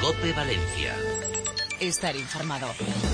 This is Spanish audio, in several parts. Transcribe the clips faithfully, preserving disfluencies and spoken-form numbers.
COPE Valencia. Estar informado.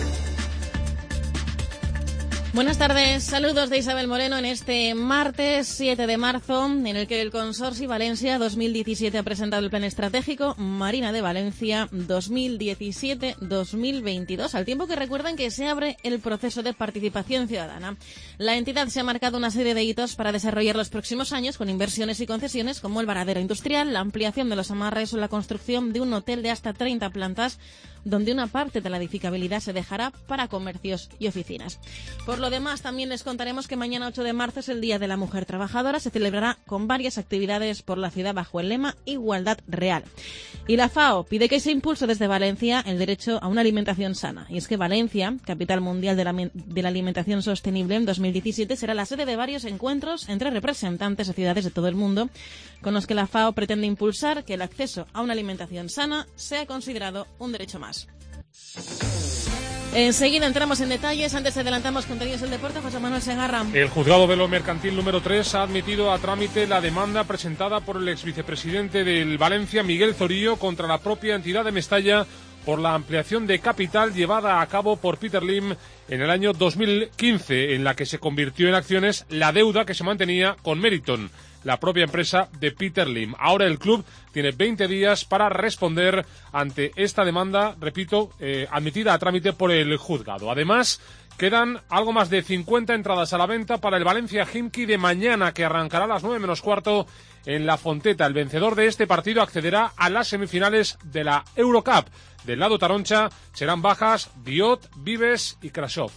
Buenas tardes, saludos de Isabel Moreno en este martes siete de marzo, en el que el Consorci Valencia dos mil diecisiete ha presentado el Plan Estratégico Marina de Valencia dos mil diecisiete dos mil veintidós, al tiempo que recuerdan que se abre el proceso de participación ciudadana. La entidad se ha marcado una serie de hitos para desarrollar los próximos años con inversiones y concesiones como el varadero industrial, la ampliación de los amarres o la construcción de un hotel de hasta treinta plantas, donde una parte de la edificabilidad se dejará para comercios y oficinas. Por lo demás, también les contaremos que mañana ocho de marzo es el Día de la Mujer Trabajadora. Se celebrará con varias actividades por la ciudad bajo el lema Igualdad Real. Y la FAO pide que se impulse desde Valencia el derecho a una alimentación sana. Y es que Valencia, capital mundial de la, de la alimentación sostenible, en dos mil diecisiete será la sede de varios encuentros entre representantes de ciudades de todo el mundo, con los que la FAO pretende impulsar que el acceso a una alimentación sana sea considerado un derecho más. Enseguida entramos en detalles. Antes adelantamos contenidos del deporte. José Manuel Segarra. El juzgado de lo mercantil número tres ha admitido a trámite la demanda presentada por el exvicepresidente del Valencia, Miguel Zorillo, contra la propia entidad de Mestalla por la ampliación de capital llevada a cabo por Peter Lim en el año dos mil quince, en la que se convirtió en acciones la deuda que se mantenía con Meriton, la propia empresa de Peter Lim. Ahora el club tiene veinte días para responder ante esta demanda, repito, eh, admitida a trámite por el juzgado. Además, quedan algo más de cincuenta entradas a la venta para el Valencia-Himki de mañana, que arrancará a las nueve menos cuarto en La Fonteta. El vencedor de este partido accederá a las semifinales de la Eurocup. Del lado taroncha serán bajas Biot, Vives y Krasov.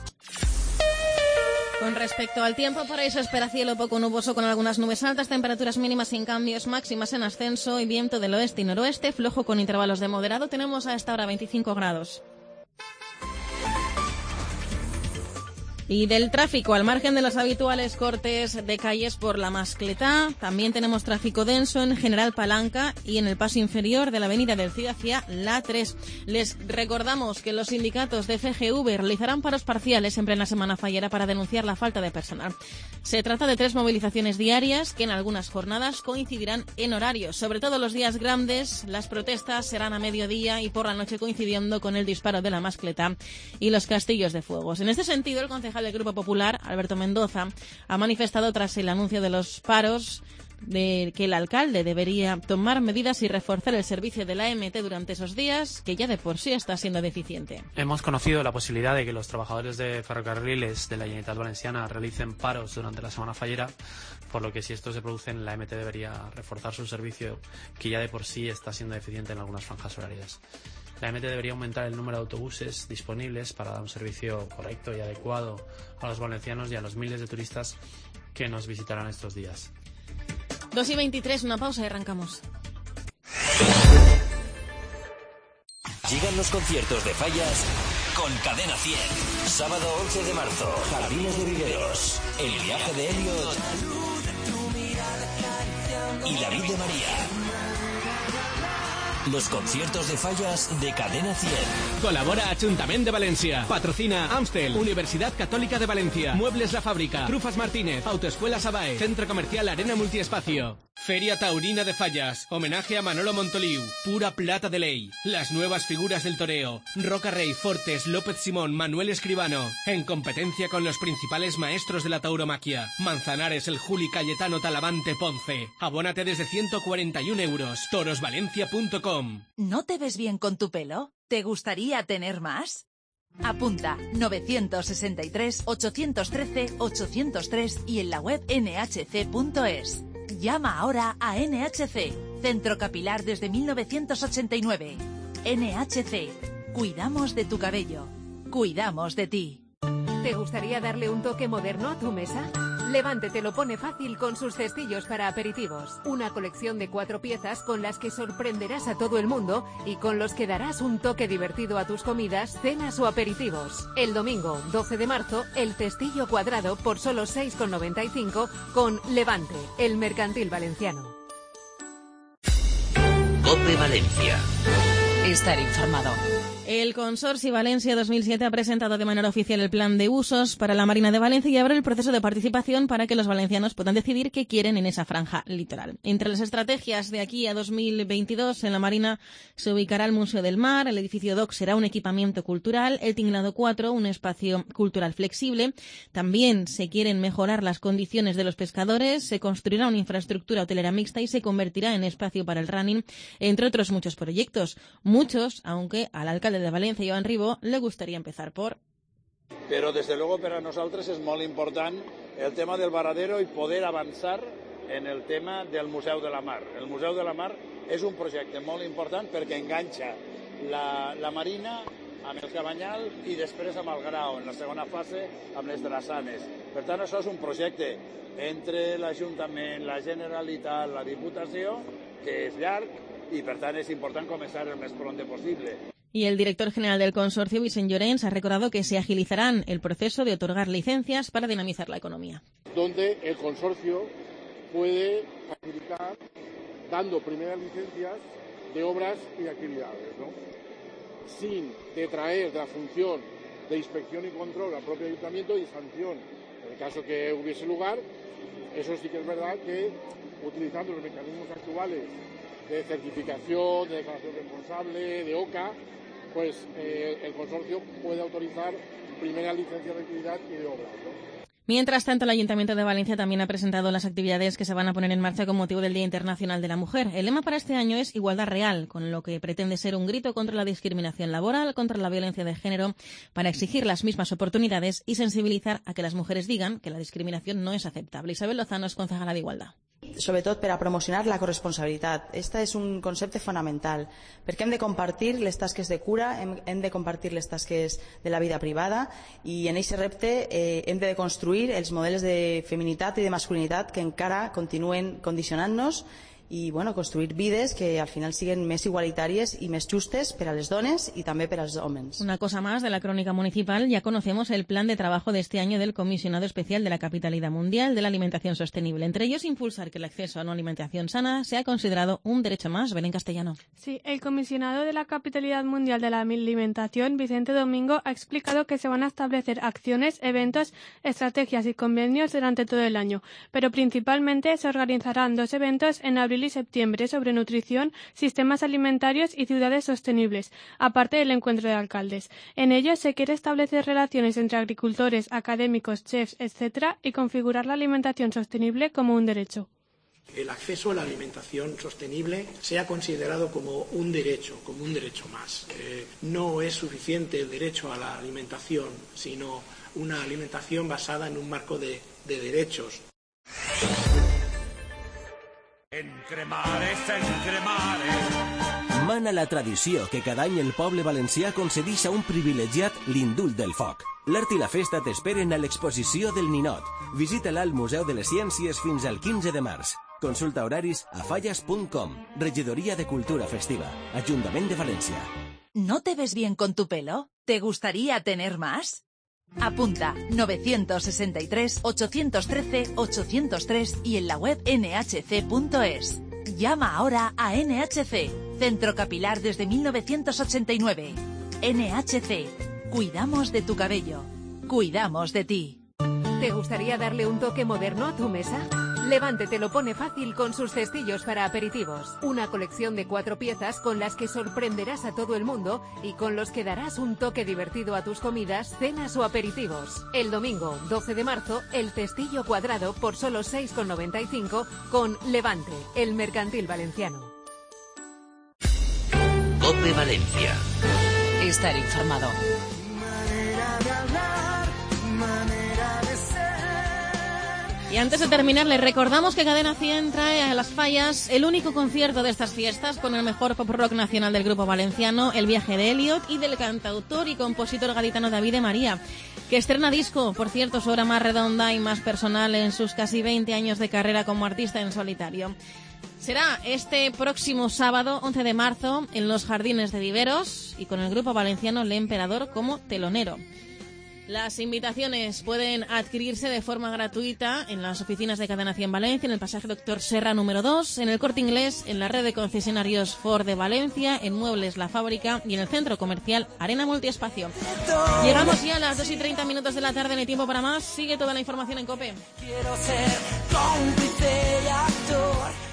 Con respecto al tiempo, para eso espera cielo poco nuboso con algunas nubes altas, temperaturas mínimas sin cambios, máximas en ascenso y viento del oeste y noroeste, flojo con intervalos de moderado. Tenemos a esta hora veinticinco grados. Y del tráfico, al margen de los habituales cortes de calles por la Mascletá, también tenemos tráfico denso en General Palanca y en el paso inferior de la avenida del Cid hacia la tres. Les recordamos que los sindicatos de C G V realizarán paros parciales en plena semana fallera para denunciar la falta de personal. Se trata de tres movilizaciones diarias que en algunas jornadas coincidirán en horarios. Sobre todo los días grandes, las protestas serán a mediodía y por la noche, coincidiendo con el disparo de la Mascletá y los castillos de fuegos. En este sentido, el concejal del Grupo Popular, Alberto Mendoza, ha manifestado tras el anuncio de los paros de que el alcalde debería tomar medidas y reforzar el servicio de la M T durante esos días, que ya de por sí está siendo deficiente. Hemos conocido la posibilidad de que los trabajadores de ferrocarriles de la Generalitat Valenciana realicen paros durante la semana fallera, por lo que si esto se produce, la M T debería reforzar su servicio, que ya de por sí está siendo deficiente en algunas franjas horarias. La M T debería aumentar el número de autobuses disponibles para dar un servicio correcto y adecuado a los valencianos y a los miles de turistas que nos visitarán estos días. dos y veintitrés, una pausa y arrancamos. Llegan los conciertos de Fallas con Cadena cien. Sábado once de marzo, Jardines de Viveros, El viaje de Elliot y La Vid de María. Los conciertos de Fallas de Cadena cien. Colabora Ayuntamiento de Valencia. Patrocina Amstel, Universidad Católica de Valencia, Muebles La Fábrica, Trufas Martínez, Autoescuela Sabae, Centro Comercial Arena Multiespacio. Feria Taurina de Fallas, homenaje a Manolo Montoliu, pura plata de ley. Las nuevas figuras del toreo, Roca Rey, Fortes, López Simón, Manuel Escribano, en competencia con los principales maestros de la tauromaquia. Manzanares, El Juli, Cayetano, Talavante, Ponce. Abónate desde ciento cuarenta y un euros. torosvalencia punto com. ¿No te ves bien con tu pelo? ¿Te gustaría tener más? Apunta novecientos sesenta y tres, ochocientos trece, ochocientos tres y en la web ene hache ce punto es. Llama ahora a N H C, Centro Capilar desde mil novecientos ochenta y nueve. N H C, cuidamos de tu cabello, cuidamos de ti. ¿Te gustaría darle un toque moderno a tu mesa? Levante te lo pone fácil con sus cestillos para aperitivos. Una colección de cuatro piezas con las que sorprenderás a todo el mundo y con los que darás un toque divertido a tus comidas, cenas o aperitivos. El domingo doce de marzo, el cestillo cuadrado por solo seis con noventa y cinco con Levante, el mercantil valenciano. COPE Valencia. Estar informado. El Consorci Valencia dos mil siete ha presentado de manera oficial el plan de usos para la Marina de Valencia y abre el proceso de participación para que los valencianos puedan decidir qué quieren en esa franja litoral. Entre las estrategias de aquí a dos mil veintidós, en la Marina se ubicará el Museo del Mar, el edificio D O C será un equipamiento cultural, el Tinglado cuatro, un espacio cultural flexible. También se quieren mejorar las condiciones de los pescadores, se construirá una infraestructura hotelera mixta y se convertirá en espacio para el running, entre otros muchos proyectos. Muchos, aunque al alcalde de Valencia, Joan Ribó, le gustaría empezar por... Però, des de luego, per a nosaltres és molt important el tema del varadero i poder avançar en el tema del Museu de la Mar. El Museu de la Mar és un projecte molt important perquè enganxa la, la Marina amb el Cabanyal i després amb el Grau, en la segona fase amb les drassanes. Per tant, això és un projecte entre l'Ajuntament, la Generalitat, la Diputació, que és llarg i, per tant, és important començar el més pronto possible. Y el director general del consorcio, Vicent Llorens, ha recordado que se agilizarán el proceso de otorgar licencias para dinamizar la economía. Donde el consorcio puede facilitar dando primeras licencias de obras y de actividades, ¿no? Sin detraer de la función de inspección y control al propio ayuntamiento y sanción en el caso que hubiese lugar. Eso sí que es verdad que utilizando los mecanismos actuales de certificación, de declaración responsable, de O C A, pues eh, el consorcio puede autorizar primeras licencias de actividad y de obras, ¿no? Mientras tanto, el Ayuntamiento de Valencia también ha presentado las actividades que se van a poner en marcha con motivo del Día Internacional de la Mujer. El lema para este año es Igualdad Real, con lo que pretende ser un grito contra la discriminación laboral, contra la violencia de género, para exigir las mismas oportunidades y sensibilizar a que las mujeres digan que la discriminación no es aceptable. Isabel Lozano es concejala de Igualdad. Sobretot per a promocionar la corresponsabilitat. Este és un concepte fonamental, perquè hem de compartir les tasques de cura, hem, hem de compartir les tasques de la vida privada i en aquest repte eh, hem de construir els models de feminitat i de masculinitat que encara continuen condicionant-nos i bueno, construir vides que al final siguen més igualitàries i més justes per a les dones i també per als homes. Una cosa más de la crónica municipal. Ya conocemos el plan de trabajo de este año del Comisionado Especial de la Capitalidad Mundial de la Alimentación Sostenible. Entre ellos, impulsar que el acceso a una alimentación sana sea considerado un derecho más. Belén Castellano. Sí, el Comisionado de la Capitalidad Mundial de la Alimentación, Vicente Domingo, ha explicado que se van a establecer acciones, eventos, estrategias y convenios durante todo el año, pero principalmente se organizarán dos eventos en abril y septiembre sobre nutrición, sistemas alimentarios y ciudades sostenibles, aparte del encuentro de alcaldes. En ellos se quiere establecer relaciones entre agricultores, académicos, chefs, etcétera, y configurar la alimentación sostenible como un derecho. El acceso a la alimentación sostenible sea considerado como un derecho, como un derecho más. Eh, no es suficiente el derecho a la alimentación, sino una alimentación basada en un marco de, de derechos. Encremares, encremares. Mana la tradició que cada any el poble valencià concedeix a un privilegiat l'indult del foc. L'art i la festa t'esperen a l'exposició del Ninot. Visita-la al Museu de les Ciències fins al quinze de març. Consulta horaris a fallas punt com. Regidoria de Cultura Festiva. Ajuntament de València. ¿No te ves bien con tu pelo? ¿Te gustaría tener más? Apunta novecientos sesenta y tres, ochocientos trece, ochocientos tres y en la web ene hache ce punto es. Llama ahora a N H C, Centro Capilar desde mil novecientos ochenta y nueve. N H C, cuidamos de tu cabello, cuidamos de ti. ¿Te gustaría darle un toque moderno a tu mesa? Levante te lo pone fácil con sus cestillos para aperitivos. Una colección de cuatro piezas con las que sorprenderás a todo el mundo y con los que darás un toque divertido a tus comidas, cenas o aperitivos. El domingo, doce de marzo, el cestillo cuadrado por solo seis con noventa y cinco con Levante, el mercantil valenciano. COPE Valencia. Estar informado. Y antes de terminar, les recordamos que Cadena cien trae a Las Fallas el único concierto de estas fiestas con el mejor pop rock nacional del grupo valenciano, El viaje de Elliot, y del cantautor y compositor gaditano David de María, que estrena disco, por cierto, su obra más redonda y más personal en sus casi veinte años de carrera como artista en solitario. Será este próximo sábado, once de marzo, en los Jardines de Viveros y con el grupo valenciano Le Emperador como telonero. Las invitaciones pueden adquirirse de forma gratuita en las oficinas de Cadena cien Valencia, en el pasaje Doctor Serra número dos, en el Corte Inglés, en la red de concesionarios Ford de Valencia, en Muebles La Fábrica y en el centro comercial Arena Multiespacio. Llegamos ya a las dos y treinta minutos de la tarde, no hay tiempo para más. Sigue toda la información en COPE. Quiero ser cómplice y actor.